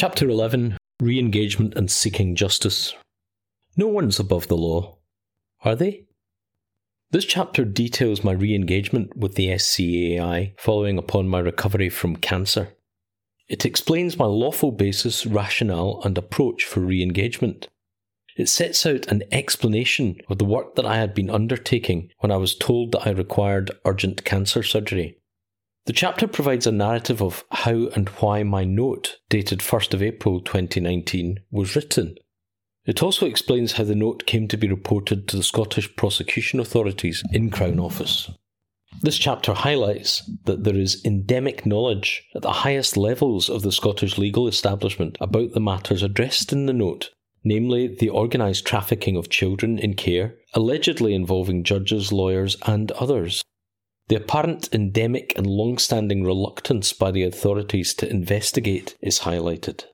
Chapter 11. Re-engagement and Seeking Justice. No one's above the law, are they? This chapter details my re-engagement with the SCAI following upon my recovery from cancer. It explains my lawful basis, rationale and approach for re-engagement. It sets out an explanation of the work that I had been undertaking when I was told that I required urgent cancer surgery. The chapter provides a narrative of how and why my note, dated 1st of April 2019, was written. It also explains how the note came to be reported to the Scottish prosecution authorities in Crown Office. This chapter highlights that there is endemic knowledge at the highest levels of the Scottish legal establishment about the matters addressed in the note, namely the organised trafficking of children in care, allegedly involving judges, lawyers and others. The apparent endemic and long-standing reluctance by the authorities to investigate is highlighted.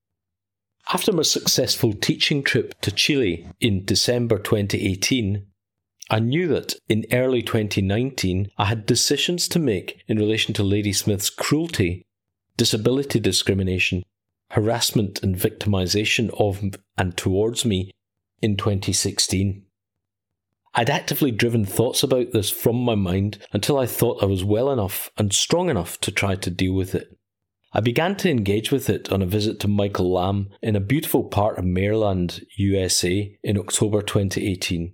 After my successful teaching trip to Chile in December 2018, I knew that in early 2019 I had decisions to make in relation to Ladysmith's cruelty, disability discrimination, harassment and victimisation of and towards me in 2016. I'd actively driven thoughts about this from my mind until I thought I was well enough and strong enough to try to deal with it. I began to engage with it on a visit to Michael Lamb in a beautiful part of Maryland, USA in October 2018.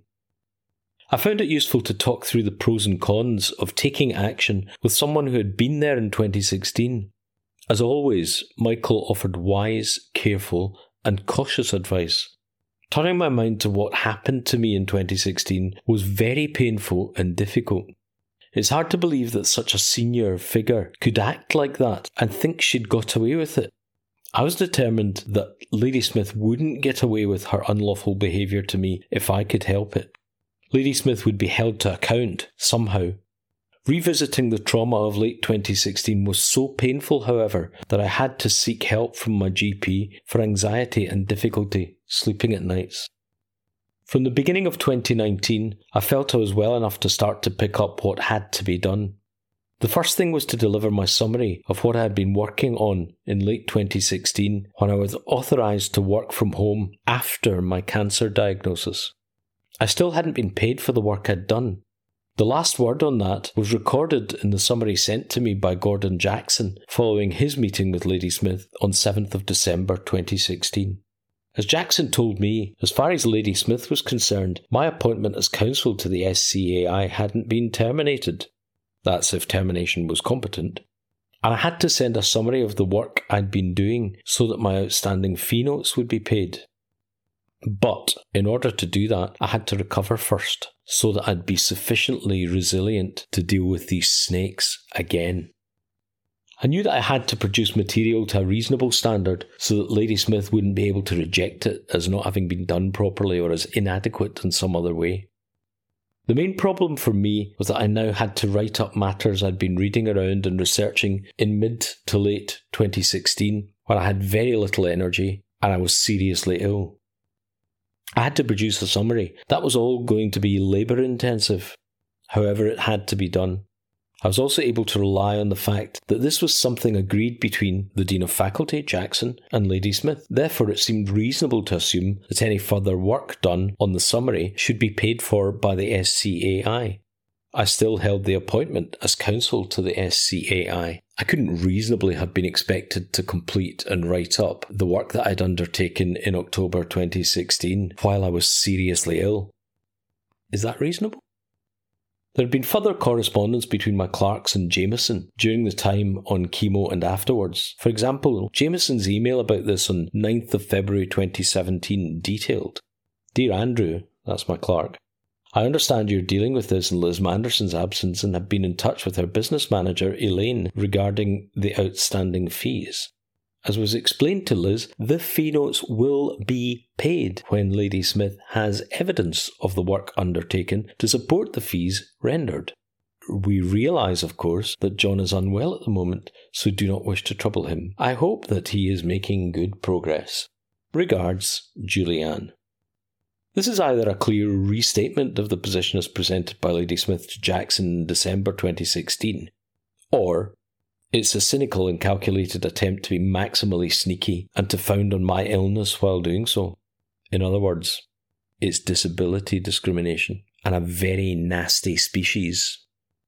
I found it useful to talk through the pros and cons of taking action with someone who had been there in 2016. As always, Michael offered wise, careful and cautious advice. Turning my mind to what happened to me in 2016 was very painful and difficult. It's hard to believe that such a senior figure could act like that and think she'd got away with it. I was determined that Ladysmith wouldn't get away with her unlawful behaviour to me if I could help it. Ladysmith would be held to account, somehow. Revisiting the trauma of late 2016 was so painful, however, that I had to seek help from my GP for anxiety and difficulty sleeping at nights. From the beginning of 2019, I felt I was well enough to start to pick up what had to be done. The first thing was to deliver my summary of what I had been working on in late 2016 when I was authorised to work from home after my cancer diagnosis. I still hadn't been paid for the work I'd done. The last word on that was recorded in the summary sent to me by Gordon Jackson following his meeting with Ladysmith on 7th of December 2016. As Jackson told me, as far as Ladysmith was concerned, my appointment as counsel to the SCAI hadn't been terminated. That's if termination was competent. And I had to send a summary of the work I'd been doing so that my outstanding fee notes would be paid. But in order to do that, I had to recover first, so that I'd be sufficiently resilient to deal with these snakes again. I knew that I had to produce material to a reasonable standard so that Ladysmith wouldn't be able to reject it as not having been done properly or as inadequate in some other way. The main problem for me was that I now had to write up matters I'd been reading around and researching in mid to late 2016, when I had very little energy and I was seriously ill. I had to produce a summary. That was all going to be labour-intensive. However, it had to be done. I was also able to rely on the fact that this was something agreed between the Dean of Faculty, Jackson, and Ladysmith. Therefore, it seemed reasonable to assume that any further work done on the summary should be paid for by the SCAI. I still held the appointment as counsel to the SCAI. I couldn't reasonably have been expected to complete and write up the work that I'd undertaken in October 2016 while I was seriously ill. Is that reasonable? There had been further correspondence between my clerks and Jameson during the time on chemo and afterwards. For example, Jameson's email about this on 9th of February 2017 detailed, "Dear Andrew," that's my clerk, "I understand you're dealing with this in Liz Manderson's absence and have been in touch with her business manager, Elaine, regarding the outstanding fees. As was explained to Liz, the fee notes will be paid when Ladysmith has evidence of the work undertaken to support the fees rendered. We realise, of course, that John is unwell at the moment, so do not wish to trouble him. I hope that he is making good progress. Regards, Julianne." This is either a clear restatement of the position as presented by Ladysmith to Jackson in December 2016, or It's a cynical and calculated attempt to be maximally sneaky and to found on my illness while doing so. In other words, it's disability discrimination, and a very nasty species.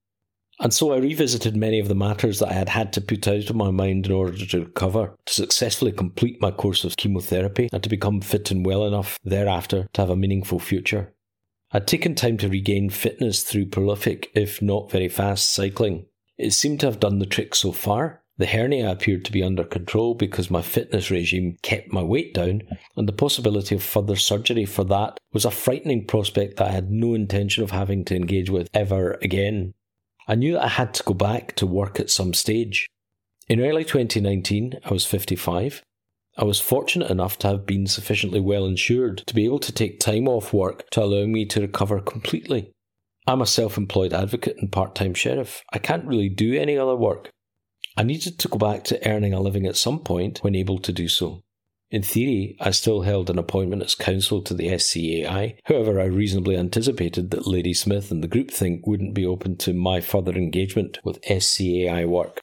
And so I revisited many of the matters that I had had to put out of my mind in order to recover, to successfully complete my course of chemotherapy, and to become fit and well enough thereafter to have a meaningful future. I'd taken time to regain fitness through prolific, if not very fast, cycling. It seemed to have done the trick so far. The hernia appeared to be under control because my fitness regime kept my weight down, and the possibility of further surgery for that was a frightening prospect that I had no intention of having to engage with ever again. I knew that I had to go back to work at some stage. In early 2019, I was 55. I was fortunate enough to have been sufficiently well insured to be able to take time off work to allow me to recover completely. I'm a self-employed advocate and part-time sheriff. I can't really do any other work. I needed to go back to earning a living at some point when able to do so. In theory, I still held an appointment as counsel to the SCAI. However, I reasonably anticipated that Lady Smith and the groupthink wouldn't be open to my further engagement with SCAI work.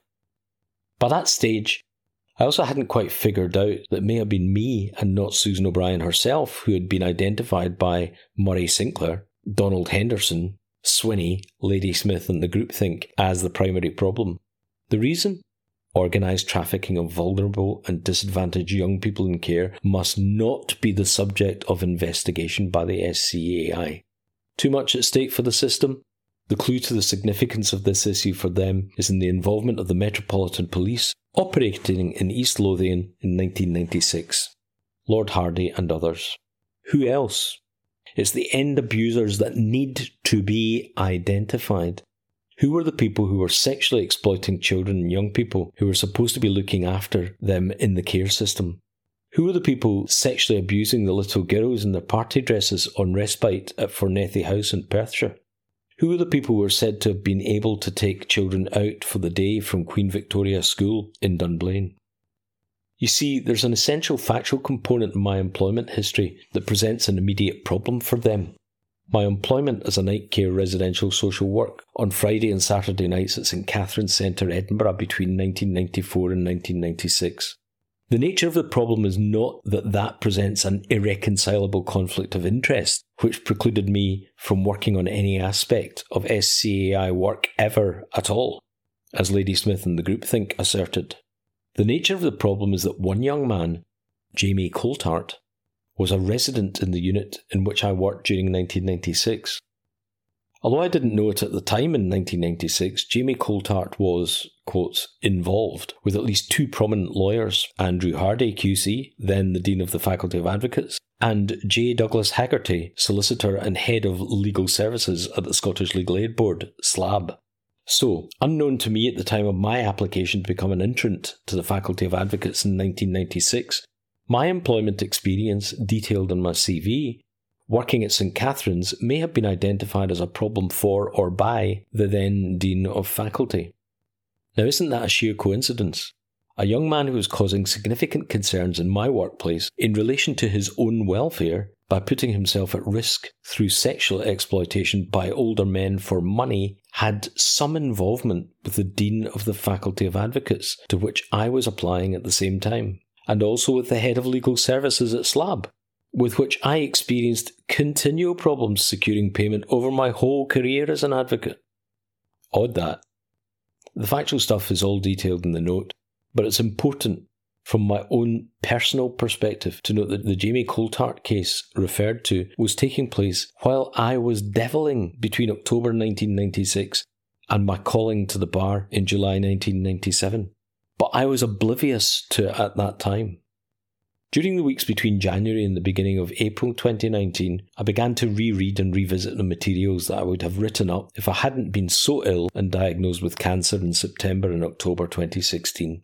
By that stage, I also hadn't quite figured out that it may have been me and not Susan O'Brien herself who had been identified by Murray Sinclair, Donald Henderson, Swinney, Lady Smith and the groupthink as the primary problem. The reason? Organised trafficking of vulnerable and disadvantaged young people in care must not be the subject of investigation by the SCAI. Too much at stake for the system? The clue to the significance of this issue for them is in the involvement of the Metropolitan Police operating in East Lothian in 1996. Lord Hardy and others. Who else? It's the end abusers that need to be identified. Who were the people who were sexually exploiting children and young people who were supposed to be looking after them in the care system? Who were the people sexually abusing the little girls in their party dresses on respite at Fornethy House in Perthshire? Who were the people who were said to have been able to take children out for the day from Queen Victoria School in Dunblane? You see, there's an essential factual component in my employment history that presents an immediate problem for them. My employment as a night care residential social work on Friday and Saturday nights at St Catherine's Centre, Edinburgh between 1994 and 1996. The nature of the problem is not that presents an irreconcilable conflict of interest, which precluded me from working on any aspect of SCAI work ever at all, as Lady Smith and the groupthink asserted. The nature of the problem is that one young man, Jamie Coltart, was a resident in the unit in which I worked during 1996. Although I didn't know it at the time in 1996, Jamie Coltart was, quotes, involved with at least two prominent lawyers, Andrew Hardy, QC, then the Dean of the Faculty of Advocates, and J. Douglas Haggerty, Solicitor and Head of Legal Services at the Scottish Legal Aid Board, SLAB. So, unknown to me at the time of my application to become an entrant to the Faculty of Advocates in 1996, my employment experience, detailed in my CV, working at St Catherine's, may have been identified as a problem for or by the then Dean of Faculty. Now, isn't that a sheer coincidence? A young man who was causing significant concerns in my workplace in relation to his own welfare by putting himself at risk through sexual exploitation by older men for money had some involvement with the Dean of the Faculty of Advocates, to which I was applying at the same time, and also with the Head of Legal Services at SLAB, with which I experienced continual problems securing payment over my whole career as an advocate. Odd that. The factual stuff is all detailed in the note, but it's important from my own personal perspective to note that the Jamie Coltart case referred to was taking place while I was devilling between October 1996 and my calling to the bar in July 1997. But I was oblivious to it at that time. During the weeks between January and the beginning of April 2019, I began to reread and revisit the materials that I would have written up if I hadn't been so ill and diagnosed with cancer in September and October 2016.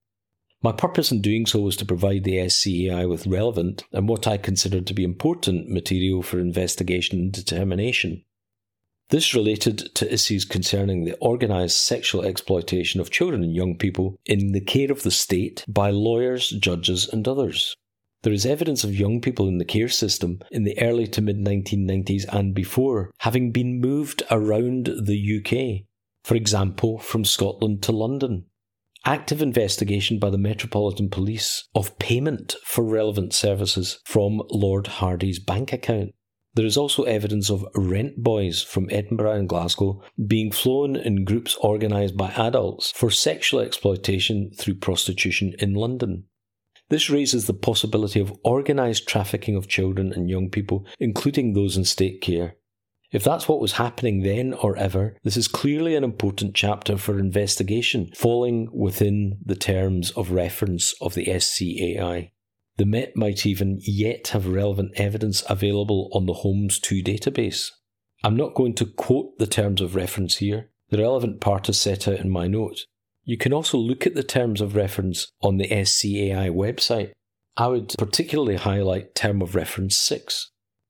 My purpose in doing so was to provide the SCAI with relevant and what I considered to be important material for investigation and determination. This related to issues concerning the organised sexual exploitation of children and young people in the care of the state by lawyers, judges and others. There is evidence of young people in the care system in the early to mid-1990s and before having been moved around the UK, for example from Scotland to London. active investigation by the Metropolitan Police of payment for relevant services from Lord Hardy's bank account. There is also evidence of rent boys from Edinburgh and Glasgow being flown in groups organised by adults for sexual exploitation through prostitution in London. This raises the possibility of organised trafficking of children and young people, including those in state care. If that's what was happening then or ever, this is clearly an important chapter for investigation, falling within the terms of reference of the SCAI. The Met might even yet have relevant evidence available on the Holmes II database. I'm not going to quote the terms of reference here. The relevant part is set out in my note. You can also look at the terms of reference on the SCAI website. I would particularly highlight term of reference 6.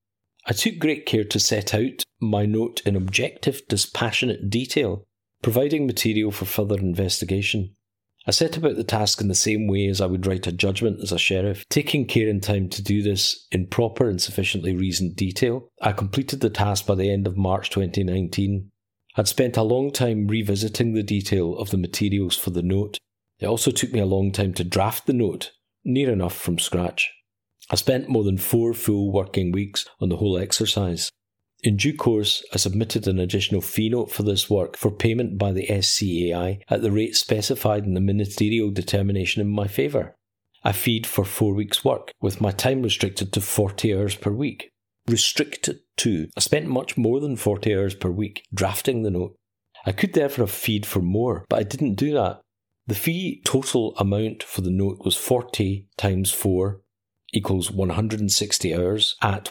I took great care to set out my note in objective, dispassionate detail, providing material for further investigation. I set about the task in the same way as I would write a judgment as a sheriff, taking care and time to do this in proper and sufficiently reasoned detail. I completed the task by the end of March 2019. I'd spent a long time revisiting the detail of the materials for the note. It also took me a long time to draft the note, near enough from scratch. I spent more than 4 full working weeks on the whole exercise. In due course, I submitted an additional fee note for this work for payment by the SCAI at the rate specified in the ministerial determination in my favour. I feed for 4 weeks' work, with my time restricted to 40 hours per week. Restricted to. I spent much more than 40 hours per week drafting the note. I could therefore have feed for more, but I didn't do that. The fee total amount for the note was 40 times 4 equals 160 hours at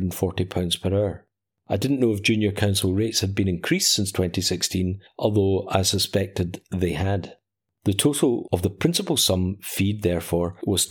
£140 per hour. I didn't know if junior counsel rates had been increased since 2016, although I suspected they had. The total of the principal sum feed, therefore, was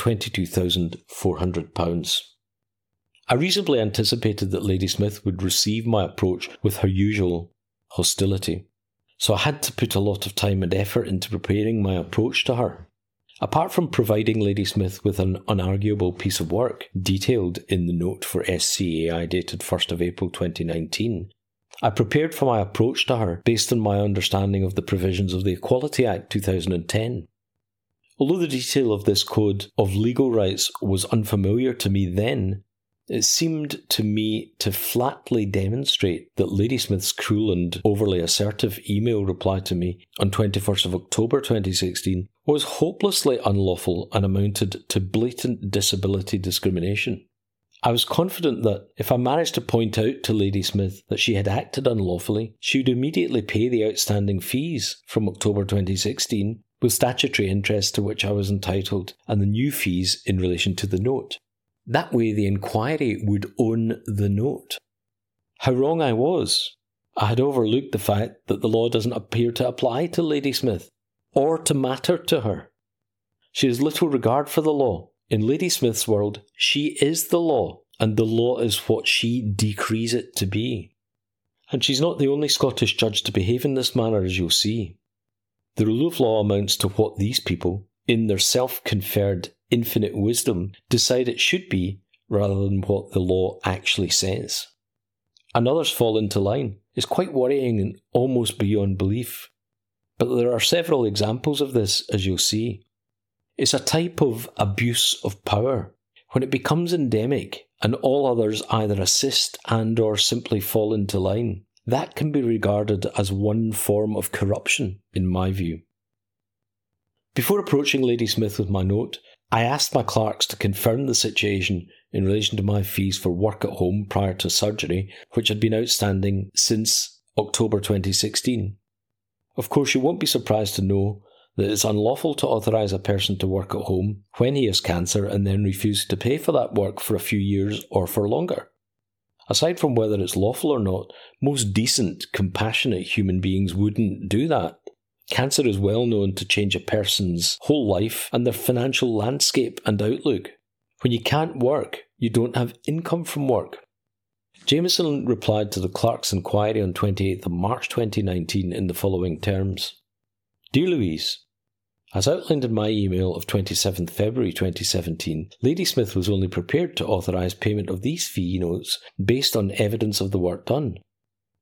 £22,400. I reasonably anticipated that Lady Smith would receive my approach with her usual hostility, so I had to put a lot of time and effort into preparing my approach to her. Apart from providing Lady Smith with an unarguable piece of work, detailed in the note for SCAI dated 1st of April 2019, I prepared for my approach to her based on my understanding of the provisions of the Equality Act 2010. Although the detail of this code of legal rights was unfamiliar to me then, it seemed to me to flatly demonstrate that Lady Smith's cruel and overly assertive email reply to me on 21st of October 2016 was hopelessly unlawful and amounted to blatant disability discrimination. I was confident that if I managed to point out to Lady Smith that she had acted unlawfully, she would immediately pay the outstanding fees from October 2016 with statutory interest to which I was entitled and the new fees in relation to the note. That way the inquiry would own the note. How wrong I was. I had overlooked the fact that the law doesn't appear to apply to Lady Smith, or to matter to her. She has little regard for the law. In Lady Smith's world, she is the law, and the law is what she decrees it to be. And she's not the only Scottish judge to behave in this manner, as you'll see. The rule of law amounts to what these people, in their self-conferred infinite wisdom, decide it should be, rather than what the law actually says. And others fall into line. It's quite worrying and almost beyond belief. But there are several examples of this, as you'll see. It's a type of abuse of power. When it becomes endemic, and all others either assist and or simply fall into line, that can be regarded as one form of corruption, in my view. Before approaching Lady Smith with my note, I asked my clerks to confirm the situation in relation to my fees for work at home prior to surgery, which had been outstanding since October 2016. Of course, you won't be surprised to know that it's unlawful to authorise a person to work at home when he has cancer and then refuse to pay for that work for a few years or for longer. Aside from whether it's lawful or not, most decent, compassionate human beings wouldn't do that. Cancer is well known to change a person's whole life and their financial landscape and outlook. When you can't work, you don't have income from work. Jameson replied to the clerk's inquiry on 28th of March 2019 in the following terms. Dear Louise, as outlined in my email of 27th February 2017, Lady Smith was only prepared to authorise payment of these fee notes based on evidence of the work done.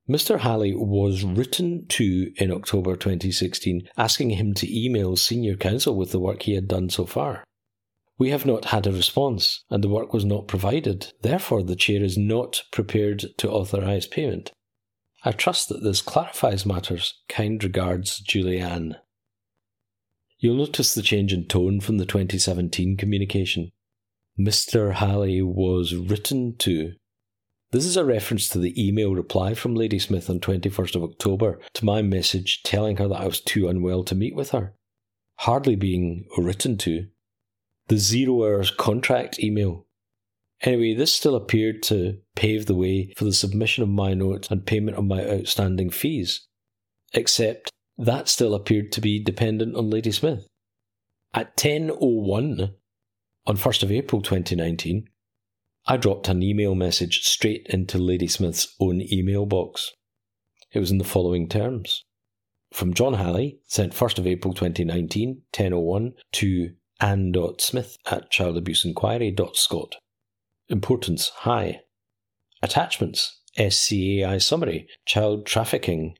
Mr. Halley was written to in October 2016, asking him to email senior counsel with the work he had done so far. We have not had a response, and the work was not provided. Therefore, the chair is not prepared to authorise payment. I trust that this clarifies matters. Kind regards, Julianne. You'll notice the change in tone from the 2017 communication. Mr. Halley was written to. This is a reference to the email reply from Ladysmith on 21st of October to my message telling her that I was too unwell to meet with her. Hardly being written to. The 0 hours contract email. Anyway, this still appeared to pave the way for the submission of my note and payment of my outstanding fees. Except that still appeared to be dependent on Ladysmith. At 10:01 on 1st of April 2019, I dropped an email message straight into Ladysmith's own email box. It was in the following terms. From John Halley, sent 1st of April 2019, 10:01, to ann.smith@childabuseinquiry.scot. Importance high. Attachments: SCAI summary, child trafficking.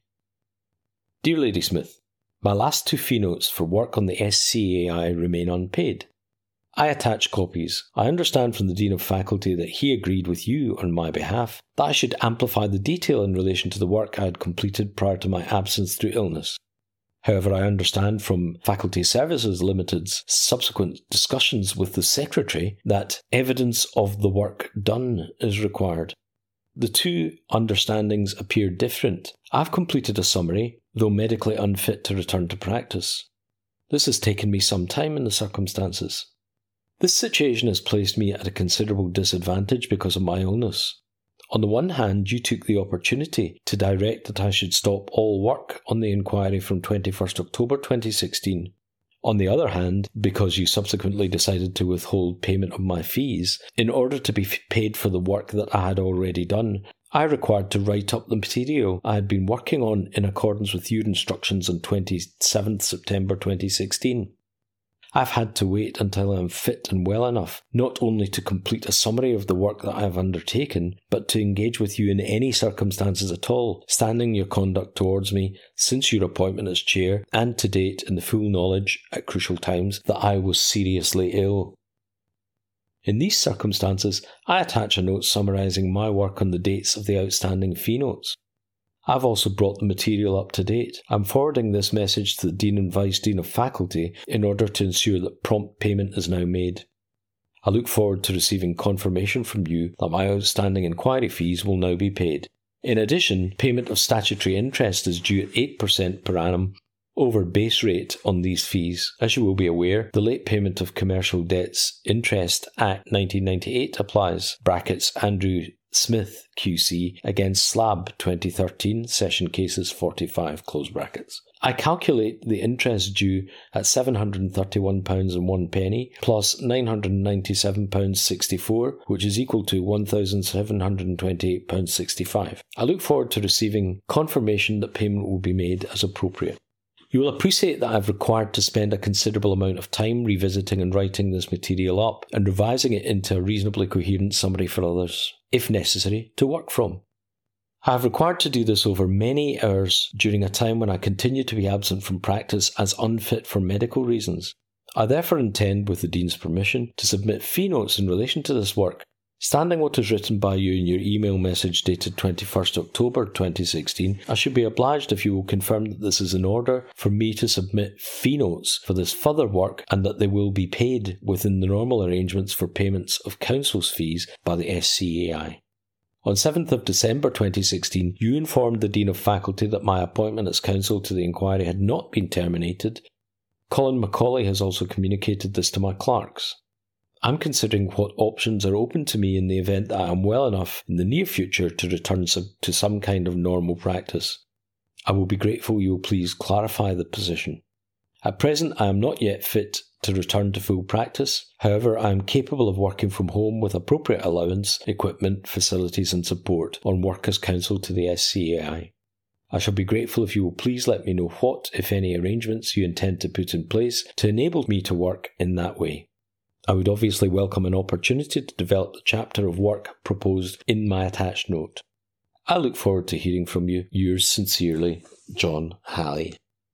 Dear Ladysmith, my last 2 fee notes for work on the SCAI remain unpaid. I attach copies. I understand from the Dean of Faculty that he agreed with you on my behalf that I should amplify the detail in relation to the work I had completed prior to my absence through illness. However, I understand from Faculty Services Limited's subsequent discussions with the Secretary that evidence of the work done is required. The 2 understandings appear different. I've completed a summary, though medically unfit to return to practice. This has taken me some time in the circumstances. This situation has placed me at a considerable disadvantage because of my illness. On the one hand, you took the opportunity to direct that I should stop all work on the inquiry from 21st October 2016. On the other hand, because you subsequently decided to withhold payment of my fees, in order to be paid for the work that I had already done, I required to write up the material I had been working on in accordance with your instructions on 27th September 2016. I've had to wait until I am fit and well enough, not only to complete a summary of the work that I have undertaken, but to engage with you in any circumstances at all, standing your conduct towards me since your appointment as chair, and to date in the full knowledge, at crucial times, that I was seriously ill. In these circumstances, I attach a note summarising my work on the dates of the outstanding fee notes. I've also brought the material up to date. I'm forwarding this message to the Dean and Vice Dean of Faculty in order to ensure that prompt payment is now made. I look forward to receiving confirmation from you that my outstanding inquiry fees will now be paid. In addition, payment of statutory interest is due at 8% per annum over base rate on these fees. As you will be aware, the Late Payment of Commercial Debts Interest Act 1998 applies. Andrew Smith QC against Slab 2013, Session Cases 45, close brackets. I calculate the interest due at £731.01 plus £997.64, which is equal to £1,728.65. I look forward to receiving confirmation that payment will be made as appropriate. You will appreciate that I've required to spend a considerable amount of time revisiting and writing this material up and revising it into a reasonably coherent summary for others, if necessary, to work from. I have required to do this over many hours during a time when I continue to be absent from practice as unfit for medical reasons. I therefore intend, with the Dean's permission, to submit fee notes in relation to this work, standing what is written by you in your email message dated 21st October 2016. I should be obliged if you will confirm that this is in order for me to submit fee notes for this further work and that they will be paid within the normal arrangements for payments of council's fees by the SCAI. On 7th of December 2016, you informed the Dean of Faculty that my appointment as counsel to the inquiry had not been terminated. Colin Macaulay has also communicated this to my clerks. I'm considering what options are open to me in the event that I am well enough in the near future to return to some kind of normal practice. I will be grateful you will please clarify the position. At present, I am not yet fit to return to full practice. However, I am capable of working from home with appropriate allowance, equipment, facilities and support on work as counsel to the SCAI. I shall be grateful if you will please let me know what, if any, arrangements you intend to put in place to enable me to work in that way. I would obviously welcome an opportunity to develop the chapter of work proposed in my attached note. I look forward to hearing from you. Yours sincerely, John Halley.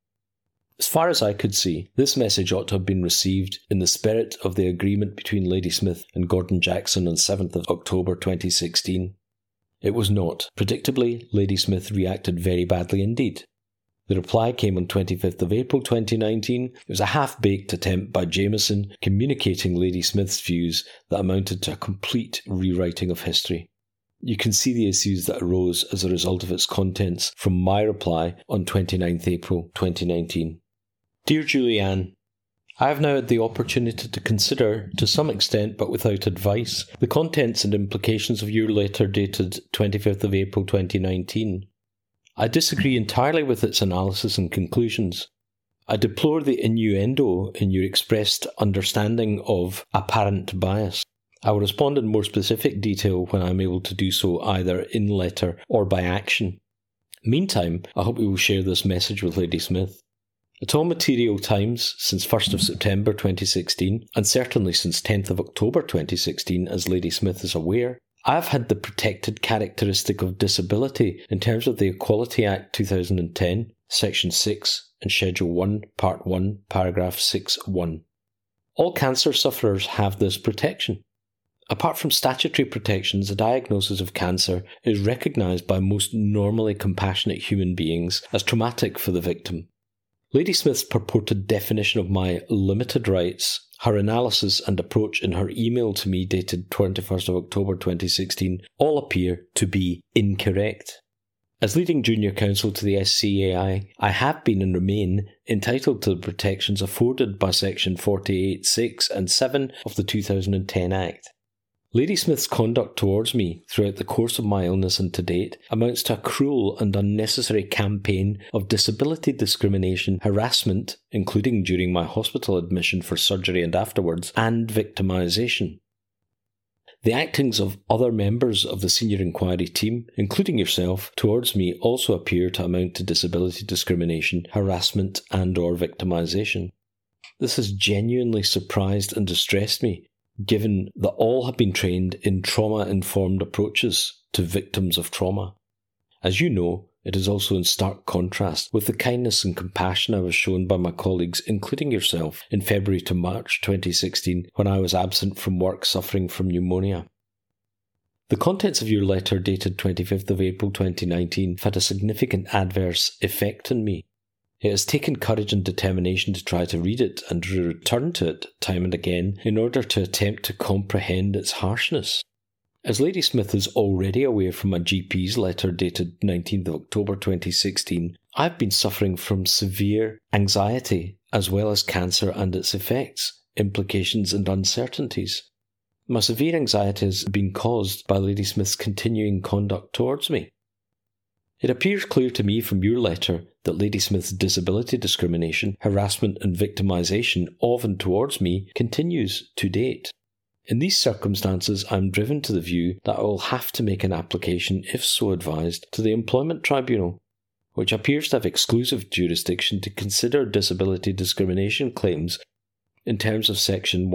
As far as I could see, this message ought to have been received in the spirit of the agreement between Ladysmith and Gordon Jackson on 7th of October 2016. It was not. Predictably, Ladysmith reacted very badly indeed. The reply came on 25th of April 2019. It was a half-baked attempt by Jameson communicating Ladysmith's views that amounted to a complete rewriting of history. You can see the issues that arose as a result of its contents from my reply on 29th April 2019. Dear Julianne, I have now had the opportunity to consider, to some extent but without advice, the contents and implications of your letter dated 25th of April 2019. I disagree entirely with its analysis and conclusions. I deplore the innuendo in your expressed understanding of apparent bias. I will respond in more specific detail when I am able to do so either in letter or by action. Meantime, I hope you will share this message with Ladysmith. At all material times since 1st of September 2016, and certainly since 10th of October 2016 as Ladysmith is aware, I have had the protected characteristic of disability in terms of the Equality Act 2010, Section 6 and Schedule 1, Part 1, Paragraph 6.1. All cancer sufferers have this protection. Apart from statutory protections, a diagnosis of cancer is recognised by most normally compassionate human beings as traumatic for the victim. Ladysmith's purported definition of my limited rights, her analysis and approach in her email to me dated 21st of October 2016, all appear to be incorrect. As leading junior counsel to the SCAI, I have been and remain entitled to the protections afforded by Section 48(6) and 7 of the 2010 Act. Ladysmith's conduct towards me throughout the course of my illness and to date amounts to a cruel and unnecessary campaign of disability discrimination, harassment, including during my hospital admission for surgery and afterwards, and victimisation. The actings of other members of the senior inquiry team, including yourself, towards me also appear to amount to disability discrimination, harassment and/or victimisation. This has genuinely surprised and distressed me, given that all have been trained in trauma-informed approaches to victims of trauma. As you know, it is also in stark contrast with the kindness and compassion I was shown by my colleagues, including yourself, in February to March 2016 when I was absent from work suffering from pneumonia. The contents of your letter dated 25th of April 2019 have had a significant adverse effect on me. It has taken courage and determination to try to read it and to return to it time and again in order to attempt to comprehend its harshness. As Ladysmith is already aware from my GP's letter dated 19th of October 2016, I've been suffering from severe anxiety as well as cancer and its effects, implications and uncertainties. My severe anxiety has been caused by Ladysmith's continuing conduct towards me. It appears clear to me from your letter that Ladysmith's disability discrimination, harassment and victimisation of and towards me continues to date. In these circumstances, I am driven to the view that I will have to make an application, if so advised, to the Employment Tribunal, which appears to have exclusive jurisdiction to consider disability discrimination claims in terms of Section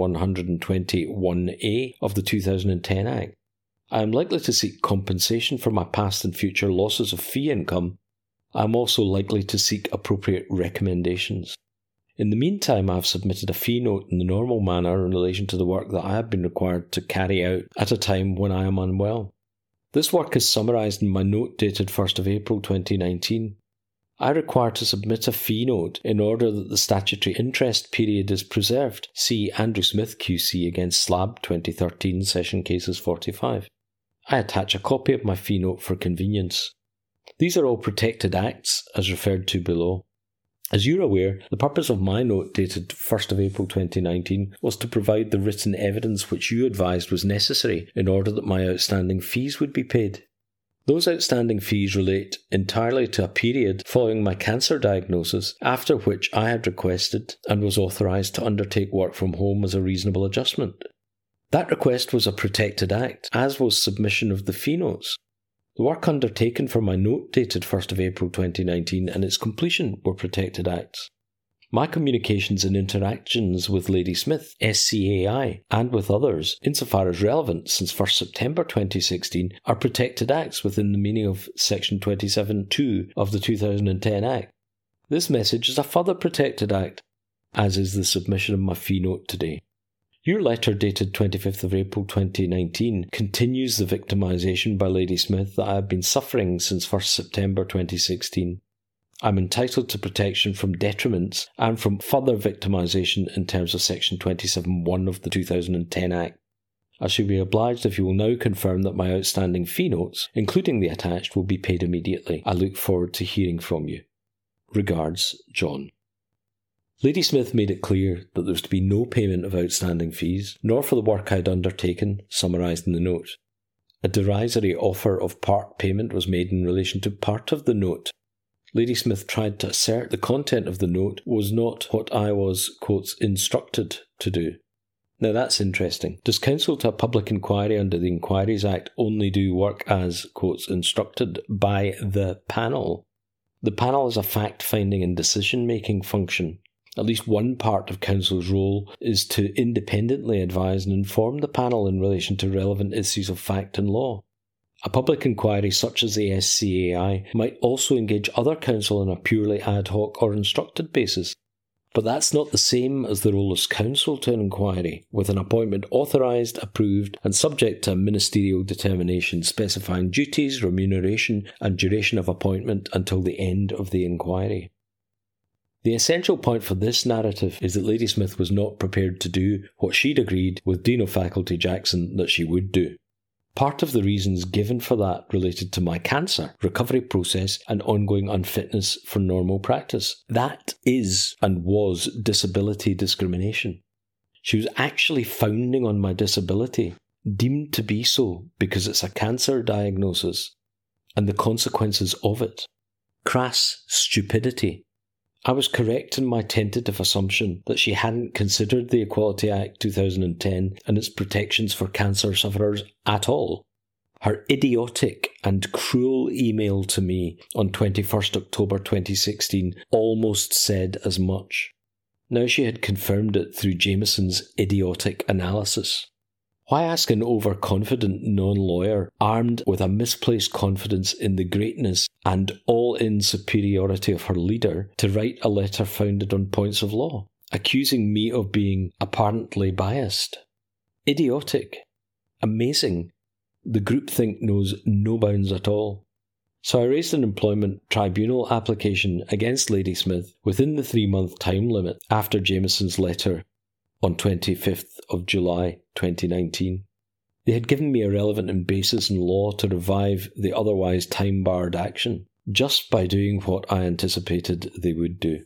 121A of the 2010 Act. I am likely to seek compensation for my past and future losses of fee income. I am also likely to seek appropriate recommendations. In the meantime, I have submitted a fee note in the normal manner in relation to the work that I have been required to carry out at a time when I am unwell. This work is summarised in my note dated 1st of April 2019. I require to submit a fee note in order that the statutory interest period is preserved. See Andrew Smith QC against SLAB 2013, Session Cases 45. I attach a copy of my fee note for convenience. These are all protected acts, as referred to below. As you're aware, the purpose of my note dated 1st of April 2019 was to provide the written evidence which you advised was necessary in order that my outstanding fees would be paid. Those outstanding fees relate entirely to a period following my cancer diagnosis, after which I had requested and was authorised to undertake work from home as a reasonable adjustment. That request was a protected act, as was submission of the fee notes. The work undertaken for my note dated 1st of April 2019 and its completion were protected acts. My communications and interactions with Lady Smith, SCAI, and with others, insofar as relevant since 1st September 2016, are protected acts within the meaning of Section 27(2) of the 2010 Act. This message is a further protected act, as is the submission of my fee note today. Your letter dated 25th of April 2019 continues the victimisation by Lady Smith that I have been suffering since 1st September 2016. I'm entitled to protection from detriments and from further victimisation in terms of Section 27(1) of the 2010 Act. I shall be obliged if you will now confirm that my outstanding fee notes, including the attached, will be paid immediately. I look forward to hearing from you. Regards, John. Lady Smith made it clear that there was to be no payment of outstanding fees, nor for the work I had undertaken, summarised in the note. A derisory offer of part payment was made in relation to part of the note. Lady Smith tried to assert the content of the note was not what I was, quotes, instructed to do. Now that's interesting. Does counsel to a public inquiry under the Inquiries Act only do work as, quotes, instructed by the panel? The panel is a fact-finding and decision-making function. At least one part of counsel's role is to independently advise and inform the panel in relation to relevant issues of fact and law. A public inquiry such as the SCAI might also engage other counsel on a purely ad hoc or instructed basis. But that's not the same as the role as counsel to an inquiry, with an appointment authorised, approved and subject to a ministerial determination specifying duties, remuneration and duration of appointment until the end of the inquiry. The essential point for this narrative is that Lady Smith was not prepared to do what she'd agreed with Dean of Faculty Jackson that she would do. Part of the reasons given for that related to my cancer, recovery process and ongoing unfitness for normal practice. That is and was disability discrimination. She was actually founding on my disability, deemed to be so because it's a cancer diagnosis, and the consequences of it. Crass stupidity. I was correct in my tentative assumption that she hadn't considered the Equality Act 2010 and its protections for cancer sufferers at all. Her idiotic and cruel email to me on 21st October 2016 almost said as much. Now she had confirmed it through Jameson's idiotic analysis. Why ask an overconfident non-lawyer, armed with a misplaced confidence in the greatness and all-in superiority of her leader, to write a letter founded on points of law, accusing me of being apparently biased? Idiotic. Amazing. The groupthink knows no bounds at all. So I raised an employment tribunal application against Lady Smith within the 3-month time limit after Jameson's letter on 25th of July 2019. They had given me a relevant basis in law to revive the otherwise time-barred action, just by doing what I anticipated they would do.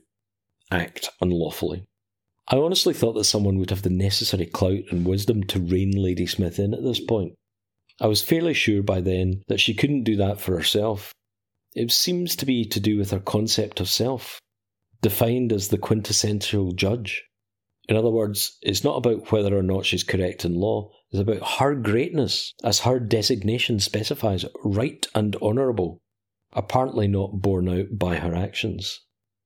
Act unlawfully. I honestly thought that someone would have the necessary clout and wisdom to rein Lady Smith in at this point. I was fairly sure by then that she couldn't do that for herself. It seems to be to do with her concept of self, defined as the quintessential judge. In other words, it's not about whether or not she's correct in law, it's about her greatness, as her designation specifies, right and honourable, apparently not borne out by her actions.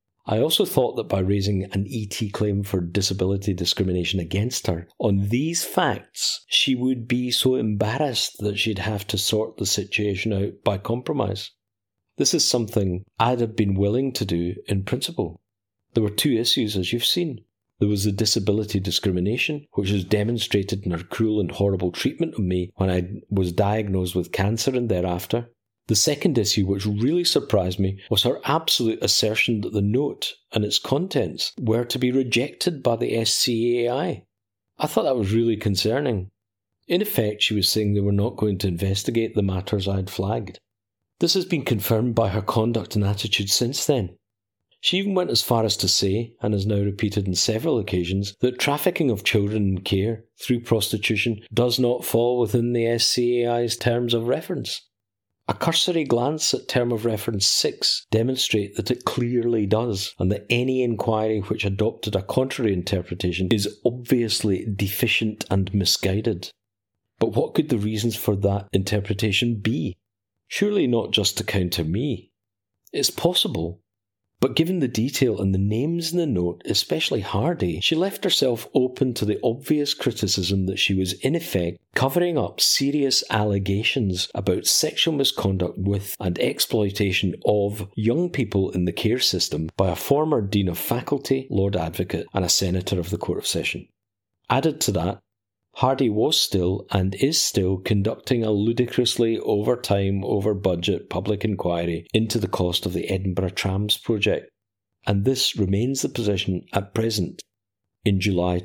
I also thought that by raising an ET claim for disability discrimination against her, on these facts, she would be so embarrassed that she'd have to sort the situation out by compromise. This is something I'd have been willing to do in principle. There were 2 issues, as you've seen. There was the disability discrimination, which was demonstrated in her cruel and horrible treatment of me when I was diagnosed with cancer and thereafter. The second issue, which really surprised me, was her absolute assertion that the note and its contents were to be rejected by the SCAI. I thought that was really concerning. In effect, she was saying they were not going to investigate the matters I had flagged. This has been confirmed by her conduct and attitude since then. She even went as far as to say, and has now repeated on several occasions, that trafficking of children in care through prostitution does not fall within the SCAI's terms of reference. A cursory glance at term of reference 6 demonstrates that it clearly does, and that any inquiry which adopted a contrary interpretation is obviously deficient and misguided. But what could the reasons for that interpretation be? Surely not just to counter me. It's possible. But given the detail and the names in the note, especially Hardy, she left herself open to the obvious criticism that she was in effect covering up serious allegations about sexual misconduct with and exploitation of young people in the care system by a former Dean of Faculty, Lord Advocate, and a Senator of the Court of Session. Added to that, Hardy was still and is still conducting a ludicrously over-time, over-budget public inquiry into the cost of the Edinburgh Trams project, and this remains the position at present in July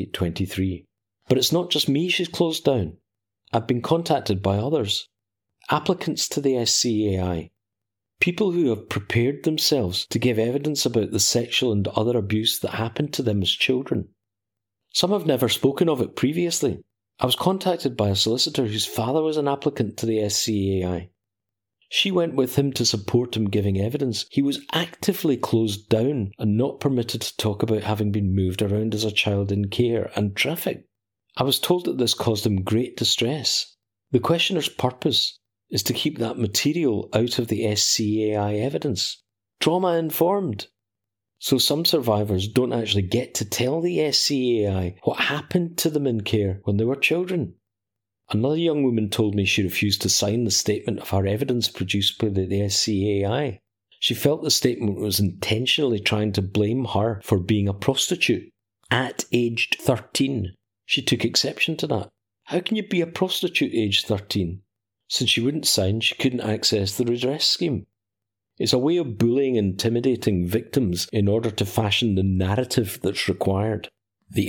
2023. But it's not just me she's closed down. I've been contacted by others, applicants to the SCAI, people who have prepared themselves to give evidence about the sexual and other abuse that happened to them as children. Some have never spoken of it previously. I was contacted by a solicitor whose father was an applicant to the SCAI. She went with him to support him giving evidence. He was actively closed down and not permitted to talk about having been moved around as a child in care and trafficked. I was told that this caused him great distress. The questioner's purpose is to keep that material out of the SCAI evidence. Trauma-informed. So some survivors don't actually get to tell the SCAI what happened to them in care when they were children. Another young woman told me she refused to sign the statement of her evidence produced by the SCAI. She felt the statement was intentionally trying to blame her for being a prostitute at aged 13. She took exception to that. How can you be a prostitute aged 13? Since she wouldn't sign, she couldn't access the redress scheme. It's a way of bullying and intimidating victims in order to fashion the narrative that's required. The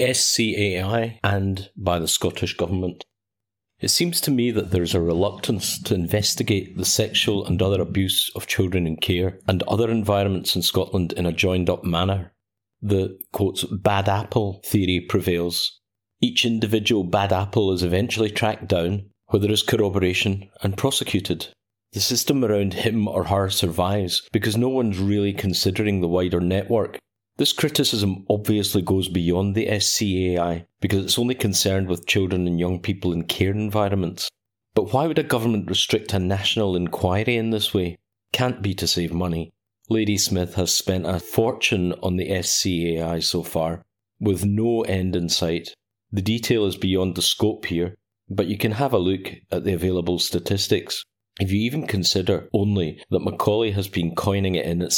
SCAI and by the Scottish Government. It seems to me that there is a reluctance to investigate the sexual and other abuse of children in care and other environments in Scotland in a joined-up manner. The, quote, bad apple theory prevails. Each individual bad apple is eventually tracked down, where there is corroboration, and prosecuted. The system around him or her survives because no one's really considering the wider network. This criticism obviously goes beyond the SCAI because it's only concerned with children and young people in care environments. But why would a government restrict a national inquiry in this way? Can't be to save money. Lady Smith has spent a fortune on the SCAI so far, with no end in sight. The detail is beyond the scope here, but you can have a look at the available statistics. If you even consider only that Macaulay has been coining it in its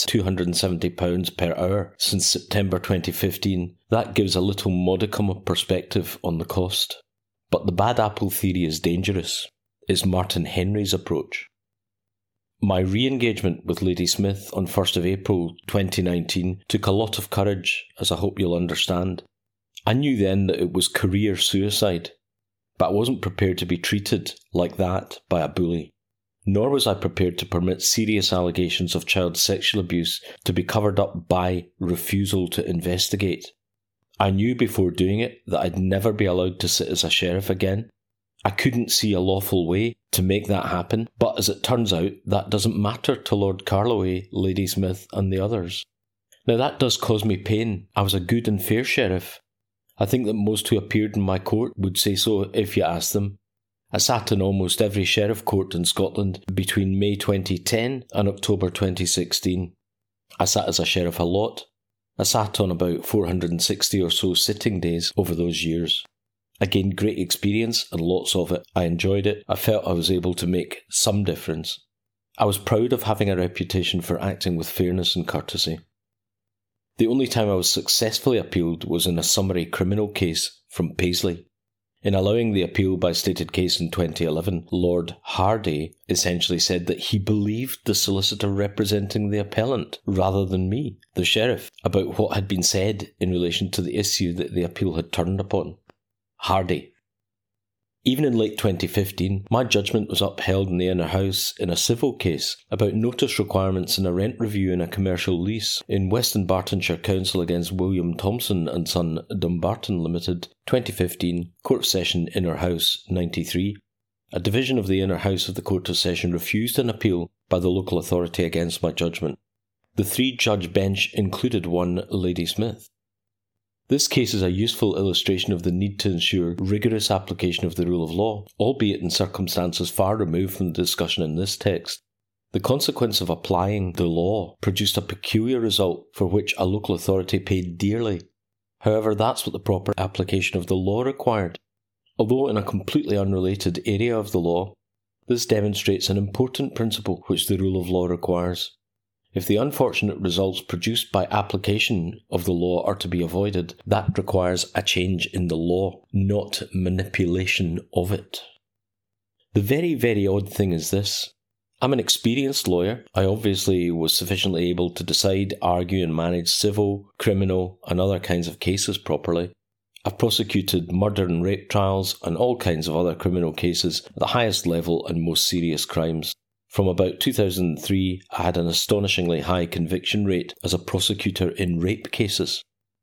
£270 per hour since September 2015, that gives a little modicum of perspective on the cost. But the bad apple theory is dangerous, is Martin Henry's approach. My re-engagement with Lady Smith on 1st of April 2019 took a lot of courage, as I hope you'll understand. I knew then that it was career suicide, but I wasn't prepared to be treated like that by a bully. Nor was I prepared to permit serious allegations of child sexual abuse to be covered up by refusal to investigate. I knew before doing it that I'd never be allowed to sit as a sheriff again. I couldn't see a lawful way to make that happen, but as it turns out, that doesn't matter to Lord Carloway, Lady Smith and the others. Now that does cause me pain. I was a good and fair sheriff. I think that most who appeared in my court would say so if you asked them. I sat in almost every sheriff court in Scotland between May 2010 and October 2016. I sat as a sheriff a lot. I sat on about 460 or so sitting days over those years. I gained great experience and lots of it. I enjoyed it. I felt I was able to make some difference. I was proud of having a reputation for acting with fairness and courtesy. The only time I was successfully appealed was in a summary criminal case from Paisley. In allowing the appeal by stated case in 2011, Lord Hardy essentially said that he believed the solicitor representing the appellant rather than me, the sheriff, about what had been said in relation to the issue that the appeal had turned upon. Hardy. Even in late 2015, my judgment was upheld in the Inner House in a civil case about notice requirements in a rent review in a commercial lease in Western Bartonshire Council against William Thompson and Son Dumbarton Limited, 2015, Court of Session Inner House 93. A division of the Inner House of the Court of Session refused an appeal by the local authority against my judgment. The 3-judge bench included one Lady Smith. This case is a useful illustration of the need to ensure rigorous application of the rule of law, albeit in circumstances far removed from the discussion in this text. The consequence of applying the law produced a peculiar result for which a local authority paid dearly. However, that's what the proper application of the law required. Although in a completely unrelated area of the law, this demonstrates an important principle which the rule of law requires. If the unfortunate results produced by application of the law are to be avoided, that requires a change in the law, not manipulation of it. The very, very odd thing is this. I'm an experienced lawyer. I obviously was sufficiently able to decide, argue and manage civil, criminal and other kinds of cases properly. I've prosecuted murder and rape trials and all kinds of other criminal cases at the highest level and most serious crimes. From about 2003, I had an astonishingly high conviction rate as a prosecutor in rape cases.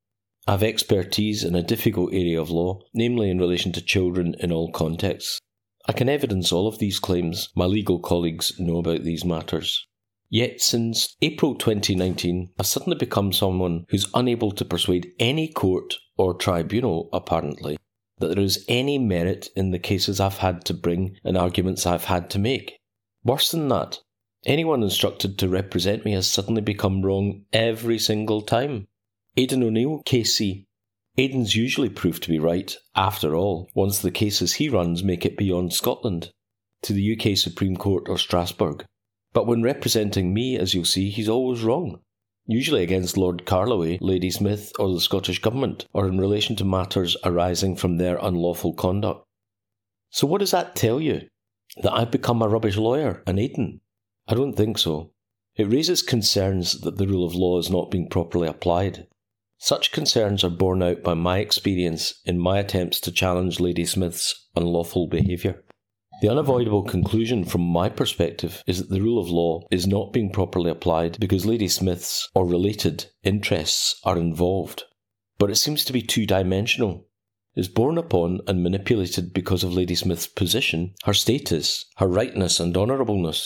I have expertise in a difficult area of law, namely in relation to children in all contexts. I can evidence all of these claims. My legal colleagues know about these matters. Yet since April 2019, I've suddenly become someone who's unable to persuade any court or tribunal, apparently, that there is any merit in the cases I've had to bring and arguments I've had to make. Worse than that, anyone instructed to represent me has suddenly become wrong every single time. Aidan O'Neill, KC. Aidan's usually proved to be right, after all, once the cases he runs make it beyond Scotland, to the UK Supreme Court or Strasbourg. But when representing me, as you'll see, he's always wrong. Usually against Lord Carloway, Ladysmith or the Scottish Government, or in relation to matters arising from their unlawful conduct. So what does that tell you? That I've become a rubbish lawyer, an Aidan? I don't think so. It raises concerns that the rule of law is not being properly applied. Such concerns are borne out by my experience in my attempts to challenge Ladysmith's unlawful behaviour. The unavoidable conclusion from my perspective is that the rule of law is not being properly applied because Ladysmith's or related interests are involved. But it seems to be two-dimensional. Is borne upon and manipulated because of Ladysmith's position, her status, her rightness and honourableness.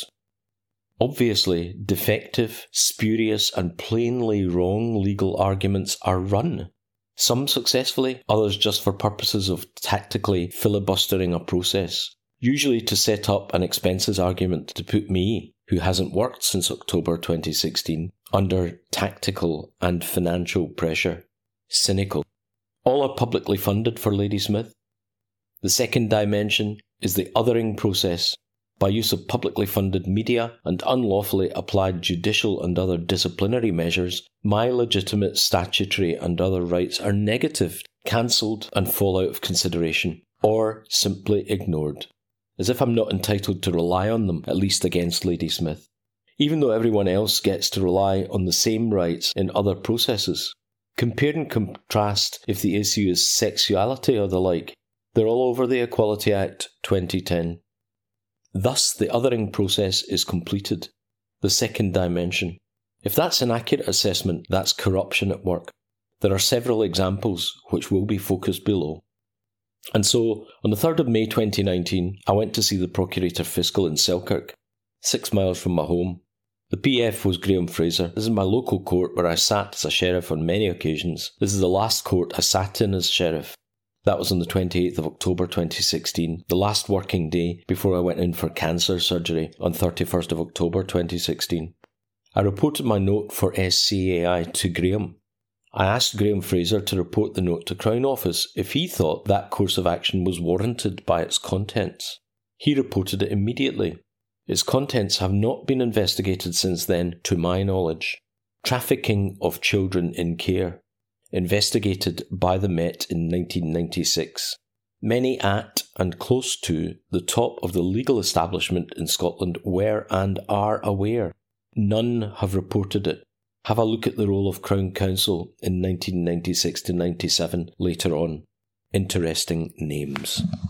Obviously, defective, spurious and plainly wrong legal arguments are run. Some successfully, others just for purposes of tactically filibustering a process. Usually to set up an expenses argument to put me, who hasn't worked since October 2016, under tactical and financial pressure. Cynical. All are publicly funded for Ladysmith. The second dimension is the othering process. By use of publicly funded media and unlawfully applied judicial and other disciplinary measures, my legitimate statutory and other rights are negatived, cancelled and fall out of consideration, or simply ignored, as if I'm not entitled to rely on them, at least against Ladysmith, even though everyone else gets to rely on the same rights in other processes. Compare and contrast if the issue is sexuality or the like. They're all over the Equality Act 2010. Thus, the othering process is completed. The second dimension. If that's an accurate assessment, that's corruption at work. There are several examples which will be focused below. And so, on the 3rd of May 2019, I went to see the Procurator Fiscal in Selkirk, 6 miles from my home. The PF was Graham Fraser. This is my local court where I sat as a sheriff on many occasions. This is the last court I sat in as sheriff. That was on the 28th of October 2016, the last working day before I went in for cancer surgery on 31st of October 2016. I reported my note for SCAI to Graham. I asked Graham Fraser to report the note to Crown Office if he thought that course of action was warranted by its contents. He reported it immediately. Its contents have not been investigated since then, to my knowledge. Trafficking of children in care. Investigated by the Met in 1996. Many at and close to the top of the legal establishment in Scotland were and are aware. None have reported it. Have a look at the role of Crown Counsel in 1996 to 97 later on. Interesting names.